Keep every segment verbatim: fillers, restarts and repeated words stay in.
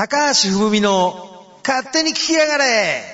高橋文美の勝手に聞きやがれ。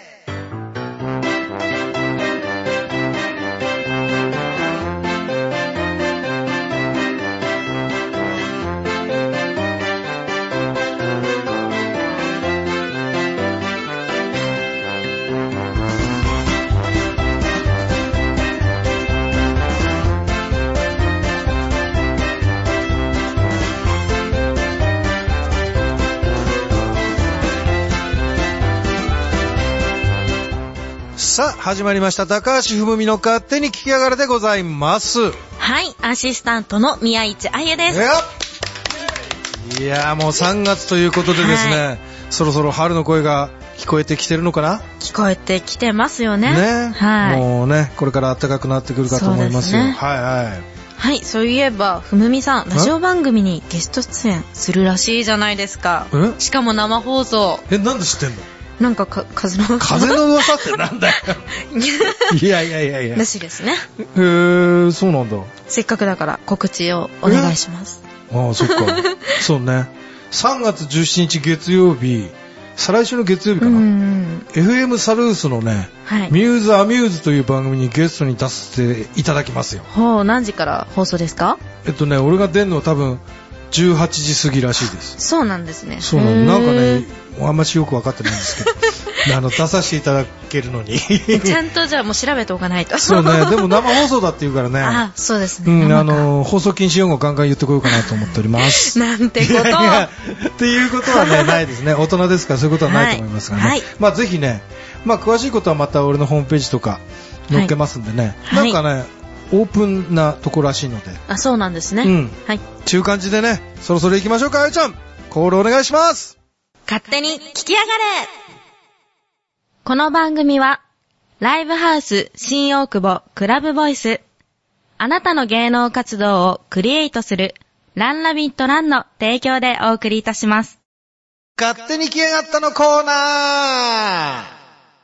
さあ始まりました高橋文美の勝手に聞きやがれでございます。 はい、アシスタントの宮市あゆです。 いやーもうさんがつということでですね、はい、そろそろ春の声が聞こえてきてるのかな。 聞こえてきてますよね。 ね、 はい、 もうねこれから暖かくなってくるかと思いますよ。 そうですね、 はいはいはい、そういえばふむみさんラジオ番組にゲスト出演するらしいじゃないですか。しかも生放送。 え、なんで知ってんの。 なんかか風の噂風の噂ってなんだよいやいやいやいやらしいですね。 へー、そうなんだ。 せっかくだから告知をお願いします。 ああ、そっかそうね、さんがつじゅうしちにち月曜日、再来週の月曜日かな、うん、エフエム サルースのね、はい、ミューズアミューズという番組にゲストに出させていただきますよ。 ほう、何時から放送ですか。 えっとね俺が出るのは多分じゅうはちじ過ぎらしいです。 そうなんですね。 そうなんなんかねあんましよく分かってないんですけどあの出させていただけるのにちゃんとじゃあもう調べておかないとそうね、でも生放送だって言うからね。 あ、そうですね、 うん、あの放送禁止用語ガンガン言ってこようかなと思っておりますなんてこといやいやっていうことはねないですね。大人ですからそういうことはないと思いますがね、はいはい、まあぜひね、まあ詳しいことはまた俺のホームページとか載っけますんでね、はい、なんかね、はい、オープンなところらしいので。 あ、そうなんですね、うん、はい、 中感じでね、そろそろ行きましょうか。あゆちゃんコールお願いします。 勝手に聞きやがれ。この番組はライブハウス新大久保クラブボイス、あなたの芸能活動をクリエイトするランラビットランの提供でお送りいたします。 勝手に来やがったのコーナー。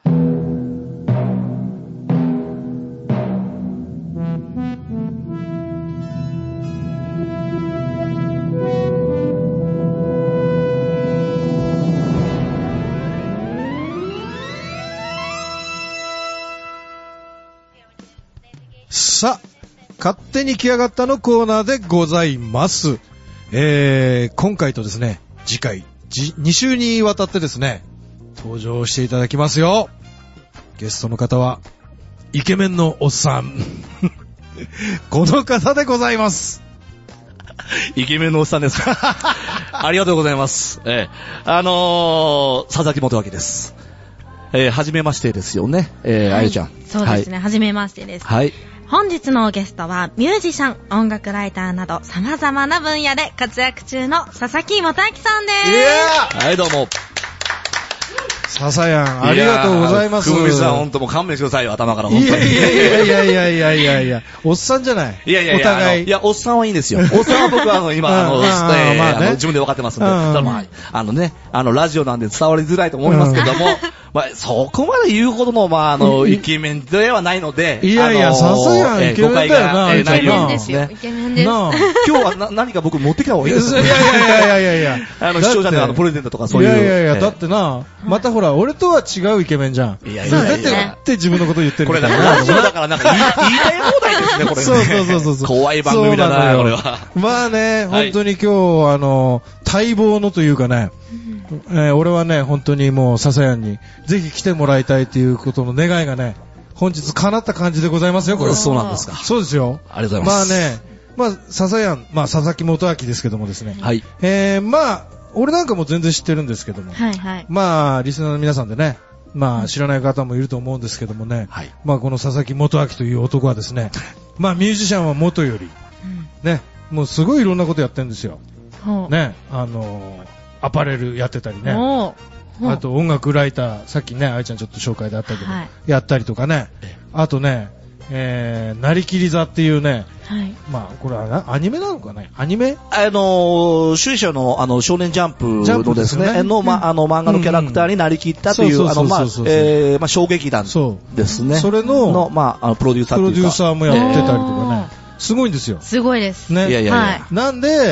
さあ勝手に来やがったのコーナーでございます。えー、今回とですね次回に週にわたってですね登場していただきますよ。ゲストの方はイケメンのおっさんこの方でございます。 イケメンのおっさんですかありがとうございます、えー、あのー、佐々木元明です。えー、はじめましてですよね、えーはい、あゆちゃん。 そうですね、はい、はじめましてです。 はい。 本日のゲストはミュージシャン、音楽ライターなど様々な分野で活躍中の佐々木元明さんです。 いやー、はい、どうも。 ささやん、ありがとうございます。 ふみさん、ほんともう勘弁してくださいよ、頭から。本当に。 いやいやいやいやいやいやいや、おっさんじゃない。 いやいやいや、お互い。いや、おっさんはいいんですよ。おっさんは僕はあの、今、あの、えー、あの、自分で分かってますんで。ただまあ、あのね、あの、ラジオなんで伝わりづらいと思いますけども、まあ、そこまで言うほどの、まあ、あの、イケメンではないので、 いやいや、さすがにイケメンだよな、 イケメンですよ、イケメンです。 今日はな何か僕持ってきた方がいいですか。 いやいやいやいやいやあの、視聴者のあの、プレゼントとかそういう。 いやいやいや、だってな、またほら、俺とは違うイケメンじゃん。 いやいやいや。 だって、って自分のこと言ってる。 これだから、ラジオだからなんか言いたい放題ですね、これね。 そうそうそうそう。 怖い番組だな、これは。 まあね、本当に今日、あの、待望のというかね、えー、俺はね本当にもう笹谷にぜひ来てもらいたいということの願いがね本日叶った感じでございますよ。これそうなんですか。 そうですよ。 ありがとうございます。 まあね、まあ笹谷、まあ佐々木元明ですけどもですね、 はい、 えー、まあ俺なんかも全然知ってるんですけども、 はいはい、 まあリスナーの皆さんでね、まあ知らない方もいると思うんですけどもね、はい、まあこの佐々木元明という男はですねまあミュージシャンは元より、うん、ねもうすごいいろんなことやってるんですよ、ね、あのーアパレルやってたりね、あと音楽ライター、さっきねあいちゃんちょっと紹介であったけど、はい、やったりとかね、あとね、えー、なりきり座っていうね、はい、まあこれはアニメなのかね、アニメ、 あのー、主演者のあの少年ジャンプのですね、ですねの、ま、あの漫画のキャラクターになりきったというあのまあえまあ小劇団ですね。 それののまああのプロデューサーというかプロデューサーもやってたりとかね、すごいんですよ。 すごいです。 ね、 いやいやいや、はい、 なんで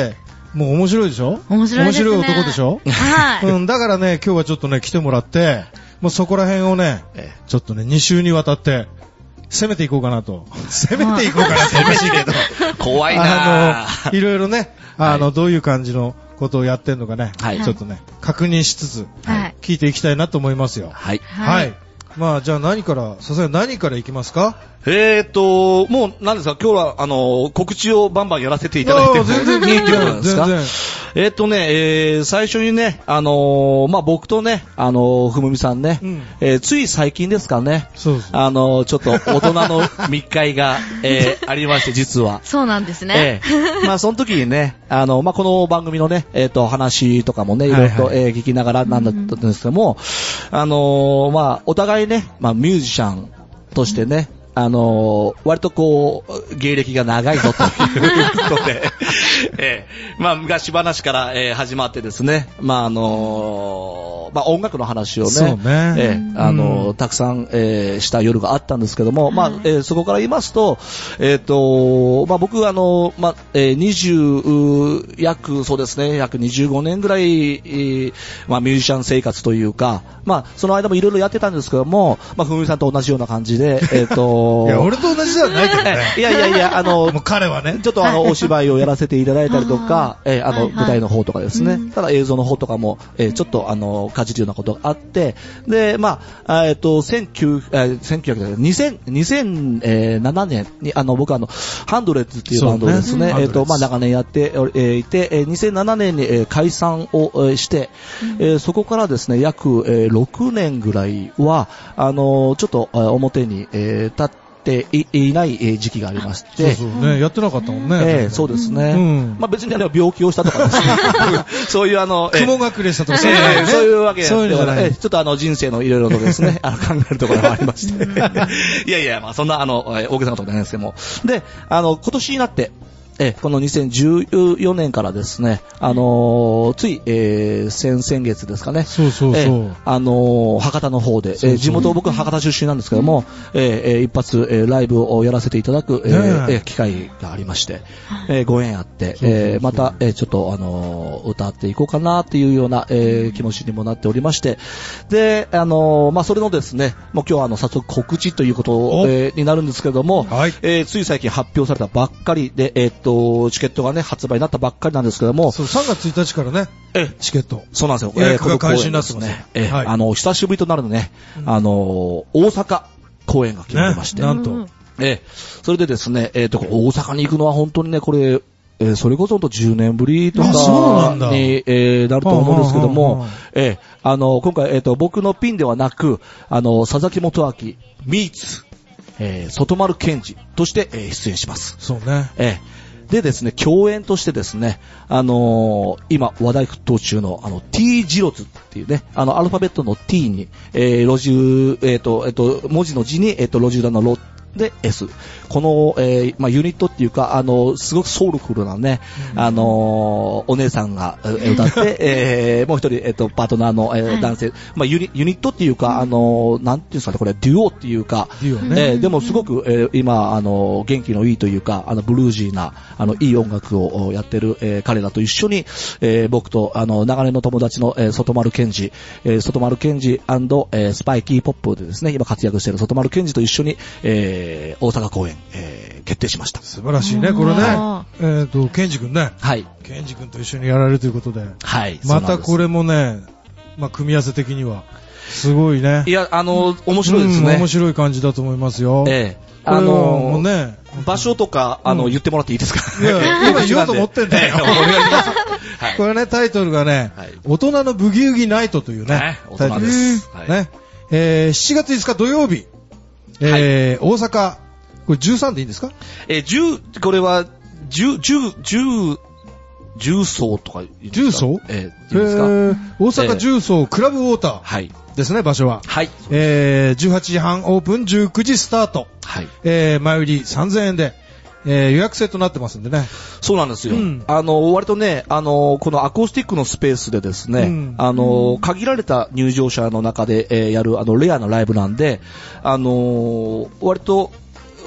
もう面白いでしょ？ 面白いですね。 面白い男でしょ？ はい。 うん、だからね、今日はちょっとね、来てもらって、もうそこら辺をね、ええ、ちょっとね、に週にわたって、攻めていこうかなと。攻めていこうかなって嬉しいけど。 怖いなぁ。あの、いろいろね、あの、はい、どういう感じのことをやってんのかね、はい、ちょっとね、確認しつつ、はい、聞いていきたいなと思いますよ。 はい。 はい。まあ、じゃあ何から、さすがに何からいきますか？ えーっと、もう、何ですか、今日は、あの、告知をバンバンやらせていただいて、 全然、全然、全然。 えーっとね、えー、最初にね、あのー、まあ、僕とね、あのー、ふむみさんね、うん、えー、つい最近ですかね、 そうそう。 あのー、ちょっと大人の密会が、えー、ありまして、実は。 そうなんですね。 えー、まあ、その時にね、あの、まあ、この番組のね、えーっと、話とかもね、いろいろと、はいはい、えー、聞きながらなんだったんですけども、うん、あのー、まあ、お互いね、まあ、ミュージシャンとしてね、うんあのー、割とこう、芸歴が長いぞということで、えー、まあ、昔話から、えー、始まってですね、まあ、あのー、まあ、音楽の話をね、 そうねえー、あのー、たくさん、えー、した夜があったんですけども、まあ、えー、そこから言いますと、えっと、まあ、僕、あのー、まあ、えー、にじゅう、約、そうですね、約にじゅうごねんぐらい、えー、まあ、ミュージシャン生活というか、まあ、その間もいろいろやってたんですけども、まあ、ふみさんと同じような感じで、えっと、 いや、俺と同じではないけどね。 いやいやいや、あの、 もう彼はね、 ちょっとあの、お芝居をやらせていただいたりとか、えー、あの、はいはい、舞台の方とかですね、うん、ただ映像の方とかも、えー、ちょっとあの、かじるようなことがあって、で、まあ、えっと、せんきゅうひゃく、えー、せんきゅうひゃく、にせん、にせんななねんに、あの、僕はあの、ハンドレッズっていうバンドですね、ねえっと、まあ、長年やっていて、えー、にせんななねんに、えー、解散を、えー、して、うん、えー、そこからですね、約、えー、ろくねんぐらいは、あの、ちょっと、表に、えー、立って、い, いない時期がありまして。 そうそうね。やってなかったもんね。 ええ、そうですね。うん、まあ別にあれは病気をしたとかですね。そういうあの、 雲隠れしたとか、 ええ、そういうわけではない。ちょっとあの人生のいろいろとですね、あの考えるところがありまして。いやいや、まあそんなあの、大げさなことじゃないですけども。で、あの、今年になって、えこのにせんじゅうよねんからですね、あのー、つい、えー、先々月ですかね。 そうそうそう。 えあのー、博多の方で、そうそう、えー、地元僕は博多出身なんですけども、うん、えー、一発、えー、ライブをやらせていただく、えーね、機会がありまして、えー、ご縁あって、そうそうそう、えー、また、えー、ちょっとあのー、歌っていこうかなっていうような、えー、気持ちにもなっておりまして、で、あのー、まあ、それのですね、もう今日はあの、早速告知ということ、えー、になるんですけども、はい、えー、つい最近発表されたばっかりで、えー、っと、チケットがね、発売になったばっかりなんですけども。 そう、さんがつついたちからね、えチケット。 そうなんですよ。 予約が開始になってますね。 えーはい、あの、久しぶりとなるのね、うん、あの、大阪公演が決まりまして。 ね、なんと。 えー、それでですね、えっと、大阪に行くのは本当にね、これ、えー、それこそじゅうねんぶりとかに、えー、なると思うんですけども、えー、あの、今回、えっと、僕のピンではなく、あの、佐々木元明、ミーツ、えー、外丸健二として、えー、出演します。 そうね。 えーでですね、共演としてですね、あのー、今話題沸騰中のあの T ジロズっていうね、あのアルファベットの T に、えー、路地、えっ、ー、と、えっ、ー、と、文字の字に、えっ、ー、と、路地裏のロで S。この、えー、まあ、ユニットっていうか、あの、すごくソウルフルなね、うん、あのー、お姉さんが歌って、えー、もう一人、えっ、ー、と、パートナーの、えーはい、男性、まあユニ、ユニットっていうか、あのー、なんていうんですかね、これ、デュオっていうか、 デュオね。 えー、でもすごく、えー、今、あのー、元気のいいというか、あの、ブルージーな、あの、いい音楽をやってる、えー、彼らと一緒に、えー、僕と、あの、長年の友達の、えー、外丸健二、えー、外丸健二&、えー、スパイキーポップでですね、今活躍している外丸健二と一緒に、えー、大阪公演、えー、決定しました。 素晴らしいね、これね。えっと、ケンジ君ね。 はい。 ケンジ君と一緒にやられるということで。 はい。 またこれもね、まあ、組み合わせ的には、すごいね。 いや、あの、面白いですね。 うん、面白い感じだと思いますよ。 ええ。あのー、もうね、 場所とか、あの、うん、言ってもらっていいですか？ いや、今言おうと思ってんだよ。 お願いします。 はい、これね、タイトルがね、はい、大人のブギウギナイトというね、ねタイトルです。 はい、ね、えー、しちがついつか土曜日、えー、はい、大阪、これじゅうさんでいいんですか？ えー、じゅう、これは、じゅう、じゅう、じゅう、重曹とか言うんですか？ 重曹？ えー、言うんですか？えー、 大阪重曹クラブウォーター。 はい。 ですね、場所は。 はい。 えー、じゅうはちじはんオープン、じゅうくじスタート。 はい。 えー、前売りさんぜんえんで、えー、予約制となってますんでね。 そうなんですよ。うん、あの、割とね、あの、このアコースティックのスペースでですね、うん、あの、限られた入場者の中で、えー、やる、あの、レアなライブなんで、あの、割と、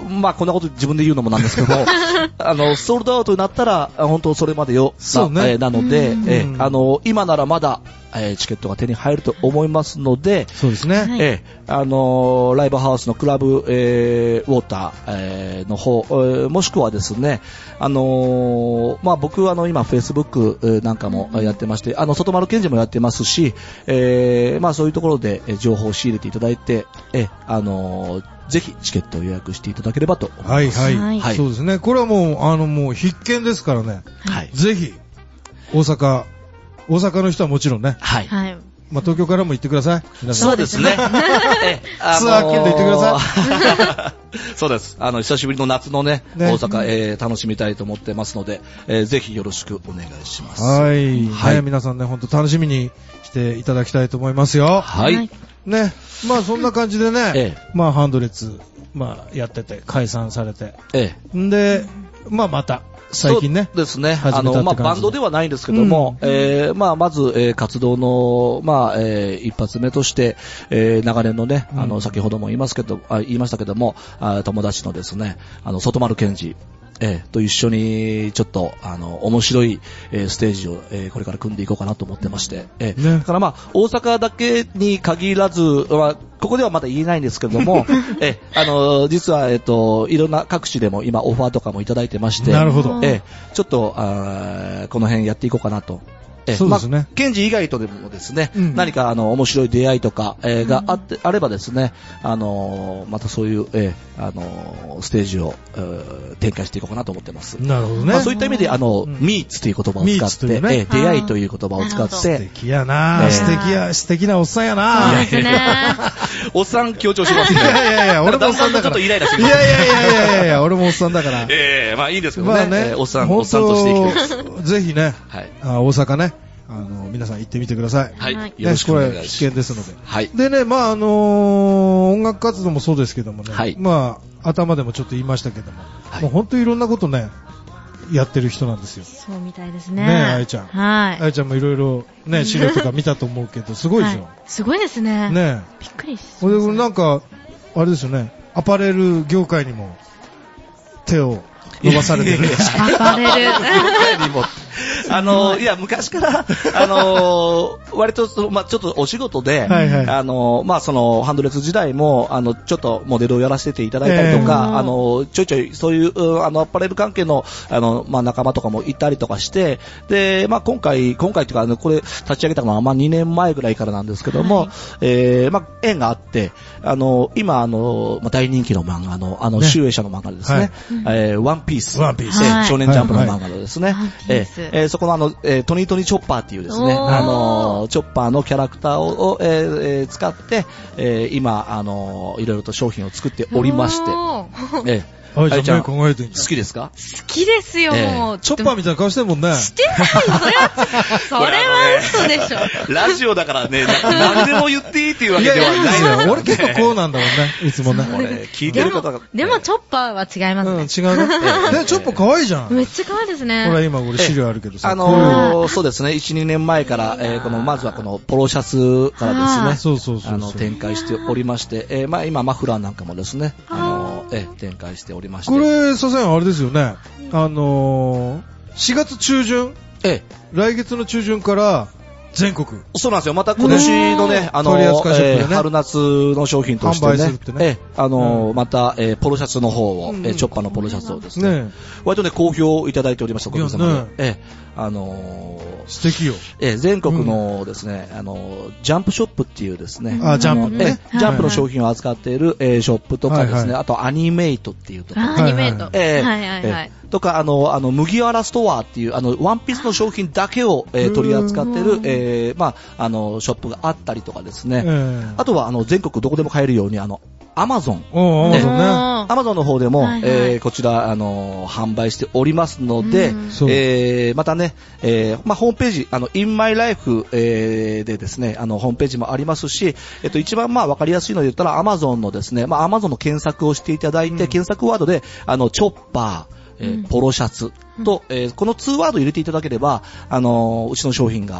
まあこんなこと自分で言うのもなんですけども、あの、ソールドアウトになったら、本当それまでよ、 そうね。 えー、なので、えー、あの、今ならまだ、えー、チケットが手に入ると思いますので、 そうですね。 えー、あのー、ライブハウスのクラブ、えー、ウォーター、えー、の方、えー、もしくはですね、あのー、まあ、僕はあの、今、フェイスブックなんかもやってまして、あの、外丸健二もやってますし、えー、まあ、そういうところで情報を仕入れていただいて、えー、あのー、ぜひチケットを予約していただければと思います。 はいはい。はい、そうですね。これはもう、あの、もう必見ですからね。はい。ぜひ、大阪、大阪の人はもちろんね。 はい。はい。 まあ、東京からも行ってください。 皆さんそうですね。 ツアー券で行ってください。そうです。あの、久しぶりの夏のね、ね大阪、えー、楽しみたいと思ってますので、えー、ぜひよろしくお願いします。 はい。はい。ね、皆さんね、本当楽しみにしていただきたいと思いますよ。 はい。 ね。まあ、そんな感じでね、ええ、まあ、ハンドレッツ、まあ、やってて、解散されて。ええ。んで、まあ、また。最近ね。 そうですね。あの、まあ、バンドではないんですけども、うん、えー、まあ、まず、えー、活動の、まあ、えー、一発目として、えー、長年のね、あの、先ほども言いますけど、あ言いましたけども、あ友達のですね、あの、外丸健二、えー、と一緒に、ちょっと、あの、面白い、えー、ステージを、えー、これから組んでいこうかなと思ってまして、えーね、だからまあ、大阪だけに限らず、まあ、ここではまだ言えないんですけれども、え、あの、実は、えっと、いろんな各地でも今オファーとかもいただいてまして、 なるほど。 え、ちょっと、あこの辺やっていこうかなと。えそうですね。まあ、 ケンジ以外とでもですね、うん、何かあの面白い出会いとか、えー、があって、うん、あればですね、あのー、またそういう、えー、あのー、ステージを、えー、展開していこうかなと思ってます。 なるほどね。 まあ、そういった意味で、あの、うん、ミーツという言葉を使って、ね、えー、出会いという言葉を使って、 素敵やな、えー、素敵や、素敵なおっさんやな。 そうですね。 おっさん強調しますね。 いやいやいや、俺もおっさんだから。 ちょっとイライラしていやいやいやいやいや、俺もおっさんだから。 ええー、まあいいですけどね。まあね、えー、おっさん、おっさんとして生きてます。 ぜひね、はい、あ大阪ね。あの、皆さん行ってみてください。 はい。よろしくお願いします。 これ、必見ですので。 はい。 でね、まあ、あのー、音楽活動もそうですけどもね。 はい。 まあ、頭でもちょっと言いましたけども。はい。もう本当にいろんなことね、やってる人なんですよ。 そうみたいですね。 ねえ、あやちゃん。 はい。 あやちゃんもいろいろね、資料とか見たと思うけど、すごいですよ。はい、 すごいですね。 ねえ。びっくりしました。なんか、あれですよね、アパレル業界にも手を伸ばされてる。 アパレル。 あの、いや、昔から、あの、割と、まあちょっとお仕事で、はいはい、あの、まあその、ハンドレス時代も、あの、ちょっとモデルをやらせていただいたりとか、えー、あの、ちょいちょい、そういう、あの、アパレル関係の、あの、まあ仲間とかもいたりとかして、で、まあ今回、今回というか、あの、これ、立ち上げたのは、まあにねんまえぐらいからなんですけども、はい、えー、まあ縁があって、あの、今、あの、まあ大人気の漫画の、あの、ね、集英社の漫画ですね、はい、えー、ワンピース。 ワンピース。 えー、少年ジャンプの漫画のですね、はいはい、えーえー、そこのあの、えー、トニートニーチョッパーっていうですね、あの、チョッパーのキャラクターを、えーえー、使って、えー、今、あの、いろいろと商品を作っておりまして、えーあやちゃん考えてんじゃん。 好きですか？ 好きですよ、えー、もう。 チョッパーみたいな顔してるもんね。 してない、それは、それは嘘でしょ。 ラジオだからね、何でも言っていいっていうわけではないですよ。俺結構こうなんだもんね、いつもね。 俺、聞いてる方が。 でも、チョッパーは違いますね。 うん、違うね。ね、チョッパー可愛いじゃん。 めっちゃ可愛いですね。 ほら、今俺資料あるけどさ。 あのー、そうですね、いち、にねんまえから、えー、この、まずはこのポロシャツからですね、 そうそうそう。 あの、展開しておりまして、えー、まあ今、マフラーなんかもですね、あのー、えー、展開しておりまして。 これ、ささやんあれですよね。あのー、しがつ中旬。 ええ。 来月の中旬から全国。 そうなんですよ。また今年のね、あの、えー、春夏の商品としてね。 販売するってね。 ええ、あのーうん、また、えー、ポロシャツの方を、うん、えー、チョッパーのポロシャツをですね。ね割とね、好評いただいておりました、ご皆様で。ね、ええ。あのー、 素敵よ。 えー、全国のですね、うん、あのー、ジャンプショップっていうですね、 あ、ジャンプね、 えー、ジャンプの商品を扱っている、えー、ショップとかですね、はいはい、あとアニメイトっていうところ。 アニメイト。 えー、 はいはいはい。 えー、とか、あの、あの、麦わらストアっていう、あの、ワンピースの商品だけを、えー、取り扱ってる、えー、まあ、あの、ショップがあったりとかですね、あとは、あの、全国どこでも買えるように、あの、アマゾン。 アマゾンね。アマゾンの方でも、はいはい、えー、こちら、あの、販売しておりますので、えー、またね、えー、まあ、ホームページ、あの、インマイライフ、えー、でですね、あの、ホームページもありますし、えっと、一番まあ、わかりやすいので言ったら、アマゾンのですね、まあ、アマゾンの検索をしていただいて、うん、検索ワードで、あの、チョッパー、えー、ポロシャツと、うん、えー、このツーワード入れていただければ、あのー、うちの商品が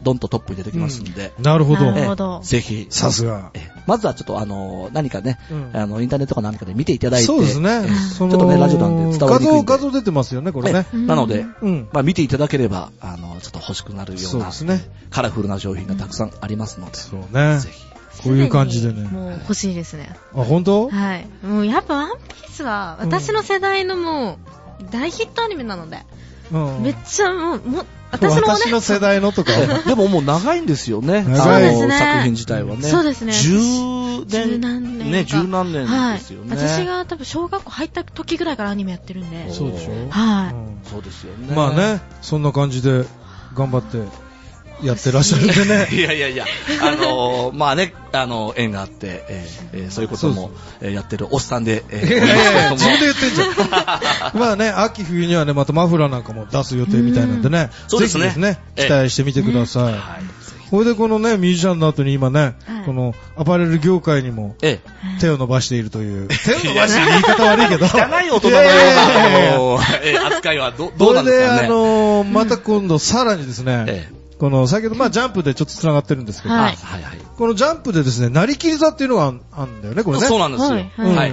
ドンとトップに出てきますんで。 なるほど。 なるほど。 ぜひ。 さすが。 まずはちょっとあの、何かね、あの、インターネットか何かで見ていただいて。 そうですね。 ちょっとね、ラジオなんで伝わりにくいんで。 画像、画像出てますよね、これね。 なので、まあ見ていただければ、あの、ちょっと欲しくなるような、カラフルな商品がたくさんありますので。 そうね。ぜひ。こういう感じでね。 もう欲しいですね。 あ、本当？ はい。もうやっぱワンピースは、私の世代のもう、大ヒットアニメなので。めっちゃもう、も私の、ね、私の世代のとか。 でももう長いんですよね。 そうですね。 作品自体はね。 そうですね。 十年。十何年。ね、十何年ですよね。 はい。私が多分小学校入った時ぐらいからアニメやってるんで。 そうでしょ？ はい。 そうですよね。 まあね、そんな感じで頑張って。やってらっしゃるんでね。 いやいやいや、あのー、まあね、あの、縁があって、えーえー、そういうことも、えー、やってるおっさんで、えー、いやいやいや、 自分で言ってんじゃん。まあね、秋冬にはね、またマフラーなんかも出す予定みたいなんでね。 そうですね。 ぜひですね、期待してみてください。はい。これでこのね、ミュージシャンの後に今ね、このアパレル業界にも手を伸ばしているという。手を伸ばしている言い方悪いけど。 汚い大人のような扱いはどうなんですかね。 これで、あの、また今度さらにですね、この、先ほど、まあ、ジャンプでちょっと繋がってるんですけど、はいはいはい、このジャンプでですね、なりきり座っていうのがあるんだよね、これね。 そうなんですよ。はい。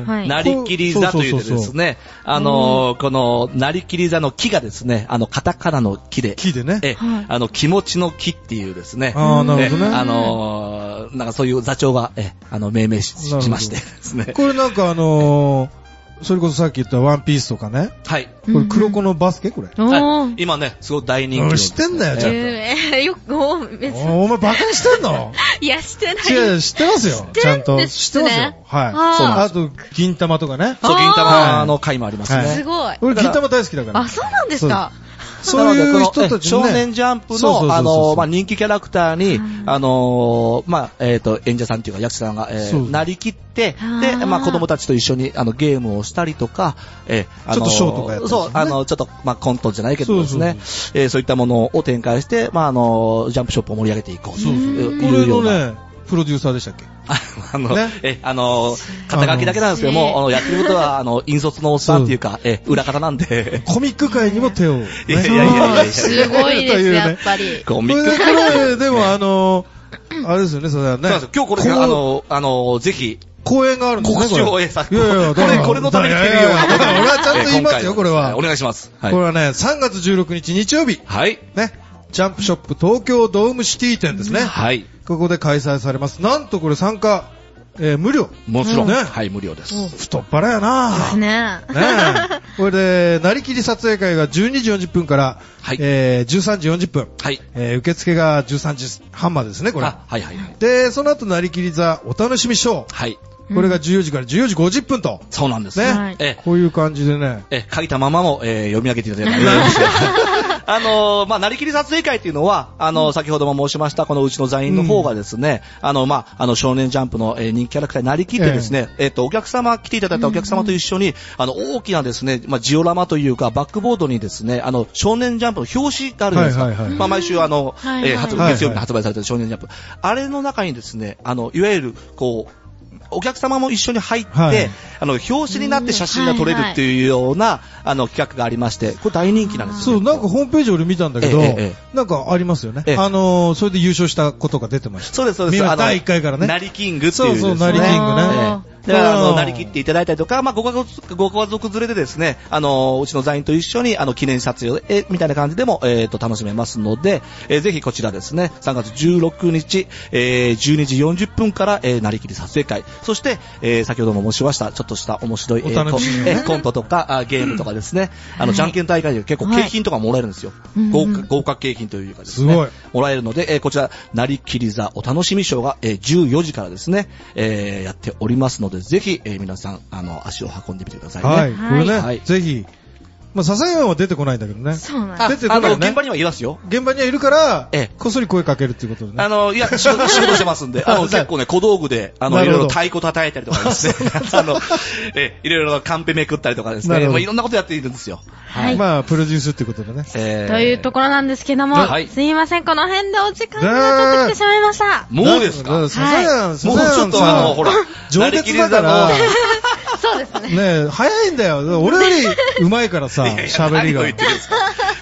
はい、なりきり座というですね、あのー、この、なりきり座の木がですね、あの、カタカナの木で。 木でね。 え、はい、あの、気持ちの木っていうですね。 ああ、なるほどね。 あのー、なんかそういう座長が、え、あの、命名 し, しましてですね。 これなんかあのー、それこそさっき言ったワンピースとかね。 はい。 これ黒子のバスケこれ。 はい。今ね、すごい大人気。 知ってんだよ、ちゃんと。 えー、よく、お前バカにしてんの？ いや、してない。 違う、知ってますよ。ちゃんと。知ってますよ。はい。そうなんです。あと、銀玉とかね。 そう、銀玉の回もありますね。 すごい。 俺銀玉大好きだから。 あ、そうなんですか。 そういう人たち少年ジャンプの、あの、まあ、人気キャラクターに、あの、まあ、えっと、演者さんっていうか役者さんが、えー、なりきって、で、まあ、子供たちと一緒に、あの、ゲームをしたりとか、えー、あの、 ちょっとショーとかやったり、ね、 そう、あの、ちょっと、まあ、コントじゃないけどですね、そうそうそう、えー、そういったものを展開して、まあ、あの、ジャンプショップを盛り上げていこうというような。これのね、 プロデューサーでしたっけ？ あの、ね、え、あの、肩書きだけなんですけども、あの、やってることは、あの、引率のおっさんっていうか、え、裏方なんで。 コミック界にも手を、ね。 いやいやいやいや。 すごいです、やっぱり。 コミック界。これ、でもあの、あれですよね、それはね。そうなんですよ。 今日これ、あの、あの、ぜひ、 公演があるんですね。 告知を、え、さ、 いやいや、 これ、これのために来てるような。 俺はちゃんと言いますよ、これは。 お願いします。 これはね、さんがつじゅうろくにち日曜日。 はい。 ね。ジャンプショップ東京ドームシティ店ですね。 はい。 ここで開催されます。なんとこれ参加、えー、無料。 もちろん。ね。はい、無料です。 太っ腹やなですね。 ねこれで、なりきり撮影会がじゅうにじよんじゅっぷんから、はい、えー、じゅうさんじよんじゅっぷん。 はい。 えー、受付がじゅうさんじはんまでですね、これ。 あ、はいはいはい。 で、その後、なりきり座お楽しみショー。 はい。 これがじゅうよじからじゅうよじごじゅっぷんと。 そうなんですね。はい、えこういう感じでね。 え、書いたままも、えー、読み上げていただいてあのー、まあ、なりきり撮影会っていうのは、あのー、先ほども申しました、このうちの座員の方がですね、うん、あの、まあ、あの、少年ジャンプの、えー、人気キャラクターになりきってですね、えー、えー、と、お客様、来ていただいたお客様と一緒に、うん、あの、大きなですね、まあ、ジオラマというか、バックボードにですね、あの、少年ジャンプの表紙があるんですか。はいはいはい、まあ、毎週あの、はいはい、えー、発月曜日に発売されている少年ジャンプ。あれの中にですね、あの、いわゆる、こう、お客様も一緒に入って、はい、あの、表紙になって写真が撮れるっていうような、はいはい、あの、企画がありまして、これ大人気なんですよ、ね。 そう、なんかホームページ俺見たんだけど、ええええ、なんかありますよね。あのー、それで優勝したことが出てました。 そうです、そうです。 あの、だいいっかいからね。 なりキングっていう、ね。 そうそう、なりキングね。 で、あの、なりきっていただいたりとか、まあ、ご家族、ご家族連れでですね、あの、うちの座員と一緒に、あの、記念撮影、え、みたいな感じでも、えっと、楽しめますので、えー、ぜひこちらですね、さんがつじゅうろくにち、えー、じゅうにじよんじゅっぷんから、えー、なりきり撮影会、そして、えー、先ほども申しました、ちょっとした面白い、えー、えー、コントとか、あゲームとかですね、あの、じゃんけん大会で結構景品とかもらえるんですよ。はい、豪華、豪華景品というかですね。すごい。もらえるので、えー、こちら、なりきり座お楽しみショーが、えー、じゅうよじからですね、えー、やっておりますので、ぜひ、えー、皆さん、あの、足を運んでみてくださいね。 はい。これね、はい、ぜひ。まあ、笹山は出てこないんだけどね。 そうなんです。 出てこない、ね。 あの、現場にはいますよ。 現場にはいるから、ええ、こっそり声かけるっていうことでね。 あの、いや、仕事、仕事してますんで、あの、結構ね、小道具で、あの、いろいろ太鼓叩いたりとかですね、あの、え、いろいろカンペめくったりとかですね、まあ、いろんなことやっているんですよ。 はい。まあ、プロデュースっていうことでね。 えー、というところなんですけども、はい、すいません、この辺でお時間がちょっと来てしまいました。 もうですか？ 笹山、笹山、 もうちょっとあの、ほら、 上出来だから、 そうですね。 ねえ、早いんだよ。俺より上手いからさ、喋りが。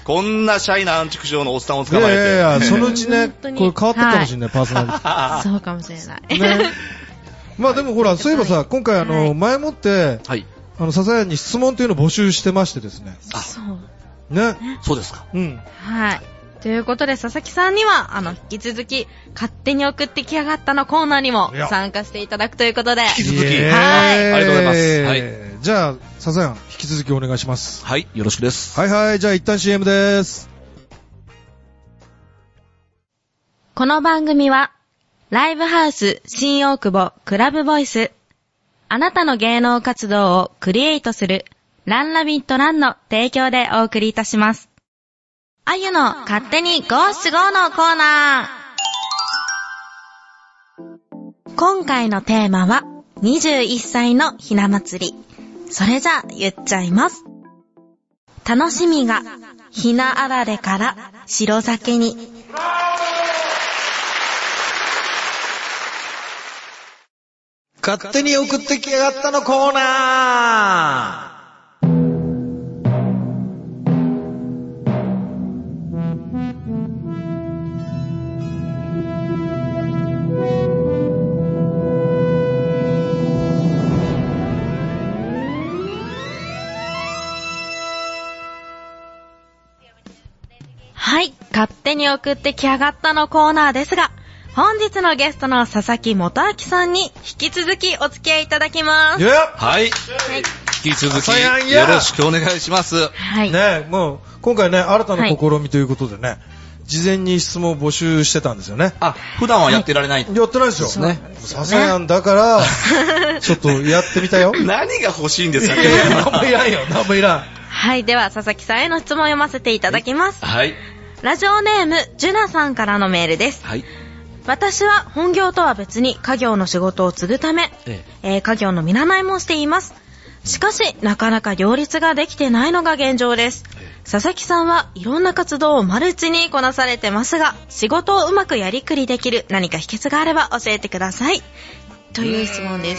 こんなシャイなアンチクショーのおっさんを捕まえて。 いやいやいや、そのうちね、これ変わってくかもしれない、はい、パーソナリティ。 そうかもしれない。 ね。まあでもほら、そういえばさ、今回あの、前もって、はい。あの、笹谷に質問というのを募集してましてですね。 あ、そう。 ね。 そうですか。 うん。 はい。ということで、佐々木さんには、あの、引き続き、勝手に送ってきやがったのコーナーにも参加していただくということで。 引き続き。はい。 ありがとうございます。はい。 じゃあ、笹谷、引き続きお願いします。 はい、よろしくです。 はいはい、じゃあ一旦 シーエム です。 この番組は、ライブハウス新大久保クラブボイス、あなたの芸能活動をクリエイトするランラビットランの提供でお送りいたします。あゆの勝手にゴーシュゴーのコーナー。今回のテーマはにじゅういっさいのひな祭り。それじゃあ言っちゃいます。楽しみがひなあられから白酒に。 勝手に送ってきやがったのコーナー。 はい、勝手に送ってきやがったのコーナーですが、本日のゲストの佐々木元明さんに引き続きお付き合いいただきます。 はい。はい、引き続きよろしくお願いします。 はい。ね、もう今回ね、新たな試みということでね、はい、事前に質問を募集してたんですよね。 あ、普段はやってられない。 はい、やってないですよ。ね。笹谷だから、ちょっとやってみたよ。 何が欲しいんですか？ 何もいらんよ、何もいらん。 はい、では佐々木さんへの質問を読ませていただきます。 はい。 ラジオネーム、ジュナさんからのメールです。はい。私は本業とは別に家業の仕事を継ぐため、えええー、家業の見習いもしています。しかし、なかなか両立ができてないのが現状です。佐々木さんはいろんな活動をマルチにこなされてますが、仕事をうまくやりくりできる何か秘訣があれば教えてください。という質問です。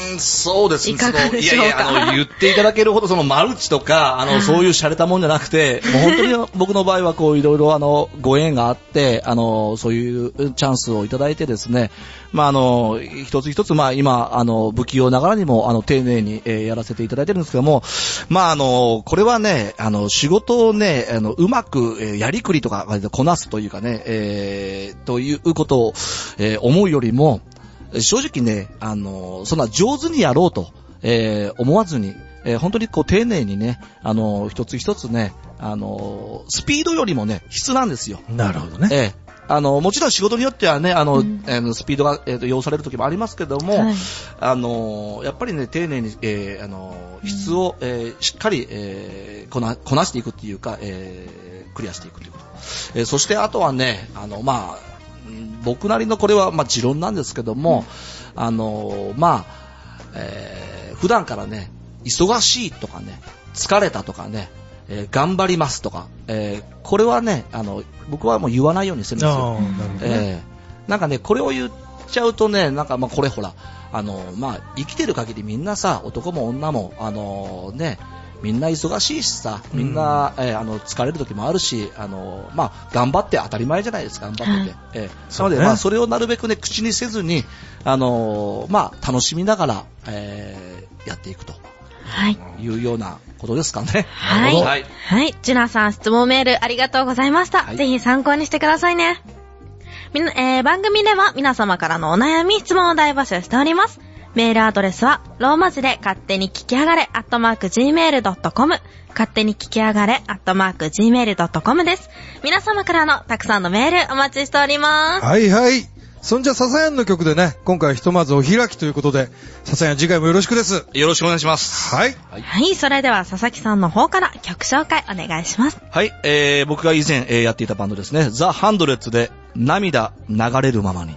そうですね。 いかがでしょうか。 いやいや、あの、言っていただけるほどそのマルチとか、あの、そういう洒落たもんじゃなくて、もう本当に僕の場合はこういろいろあの、ご縁があって、あの、そういうチャンスをいただいてですね、まああの、一つ一つまあ今、あの、不器用ながらにもあの、丁寧に、えー、やらせていただいてるんですけども、まああの、これはね、あの、仕事をね、あの、うまく、えー、やりくりとか、こなすというかね、えー、ということを、えー、思うよりも、正直ね、あの、そんな上手にやろうと、えー、思わずに、えー、本当にこう丁寧にね、あの、一つ一つね、あの、スピードよりもね、質なんですよ。 なるほどね。 えーあの、もちろん仕事によってはね、あの、うん、えー、スピードが、えー、要される時もありますけども、はい、あの、やっぱりね、丁寧に、えー、あの、質を、うん、えー、しっかり、えー、こな、こなしていくっていうか、えー、クリアしていくということ。えー、そしてあとはね、あの、まあ、僕なりのこれは、まあ、持論なんですけども、うん、あの、まあ、えー、普段からね、忙しいとかね、疲れたとかね、えー、頑張りますとか、えー、これはね、あの、僕はもう言わないようにしてるんですよ。えー、なんかね、これを言っちゃうとね、なんかまあこれほら、あの、まあ生きてる限りみんなさ、男も女も、あのね、みんな忙しいしさ、みんな、うん、えー、あの疲れる時もあるし、あのまあ頑張って当たり前じゃないですか、頑張ってて。はい、えー、なので、ね、まあそれをなるべくね口にせずに、あのまあ楽しみながら、えー、やっていくと。はい。いうようなことですかね。 はい。はい。はい。ジュナさん、質問メールありがとうございました。はい、ぜひ参考にしてくださいね。みな、えー、番組では皆様からのお悩み、質問を大募集しております。メールアドレスは、ローマ字で勝手に聞きやがれ、アットマーク、ジーメールドットコム。勝手に聞きやがれ、アットマーク、ジーメールドットコム です。皆様からのたくさんのメールお待ちしております。 はいはい。そんじゃ、笹谷の曲でね、今回はひとまずお開きということで、笹谷次回もよろしくです。 よろしくお願いします。 はい。 はい、はい、それでは佐々木さんの方から曲紹介お願いします。 はい、えー、僕が以前、えー、やっていたバンドですね、ザ・ハンドレッツで、涙流れるままに。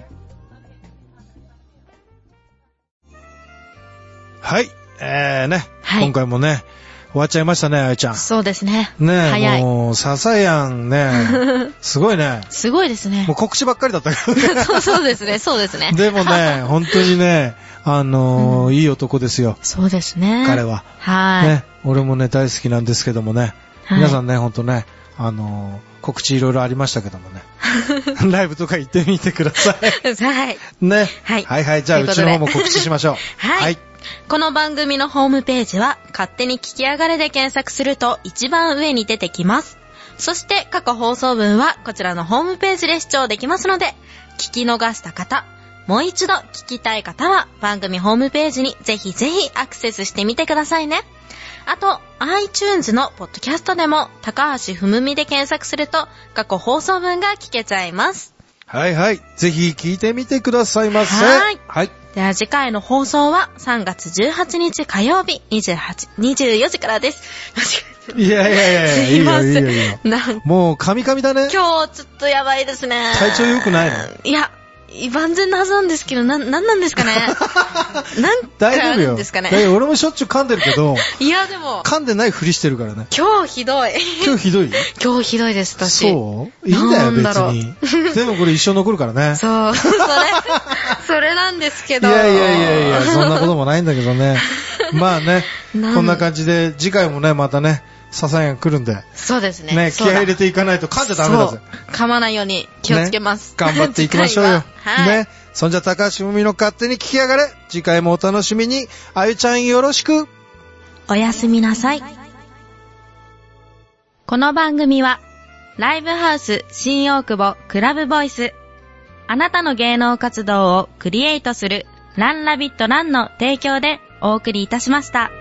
はい、えーね、はい、今回もね、終わっちゃいましたね、あやちゃん。 そうですね。 ねえ、 早い。 もう、笹谷ね、すごいね。 すごいですね。 もう告知ばっかりだったけどね。 そう、そうですね、そうですね。 でもね、本当にね、あのーうん、いい男ですよ。 そうですね。 彼は。 はい。 ね、俺もね、大好きなんですけどもね、はい、皆さんね、本当ね、 あのー、告知いろいろありましたけどもね。ライブとか行ってみてください。 はい。 ね。 はい。 はいはい。じゃあ、うちの方も告知しましょう。 はい。はい。この番組のホームページは、勝手に聞き上がれで検索すると一番上に出てきます。そして過去放送分はこちらのホームページで視聴できますので、聞き逃した方、もう一度聞きたい方は番組ホームページにぜひぜひアクセスしてみてくださいね。あと、iTunes のポッドキャストでも高橋ふむみで検索すると過去放送分が聞けちゃいます。 はいはい。ぜひ聞いてみてくださいませ。 はい。 はい。 では次回の放送はさんがつじゅうはちにち火曜日にじゅうはち、にじゅうよじからです。 いやいやいやすいません。いいよいいよいいよ。 もうカミカミだね。 今日ちょっとやばいですね。 体調良くないの？ いや、万全なはずなんですけど、な、なんなんですかね。なんかあるんですかね。 大丈夫よ。俺もしょっちゅう噛んでるけど。 いやでも。 噛んでないふりしてるからね。 今日ひどい。 今日ひどい今日ひどいです、私。 そういいんだよ、別に。全部これ一生残るからね。 そう。それ、それなんですけど。 いやいやいやいや、そんなこともないんだけどね。まあね、こんな感じで、次回もね、またね、ササヤン来るんで。 そうですね。 ね、気合入れていかないと噛んじゃダメだぜ。 噛まないように気をつけます。 ね、頑張っていきましょうよ。 はい。 ね。そんじゃ高橋ふみの勝手に聞きやがれ。次回もお楽しみに。あゆちゃんよろしく。 おやすみなさい。この番組は、ライブハウス新大久保クラブボイス。あなたの芸能活動をクリエイトするランラビットランの提供でお送りいたしました。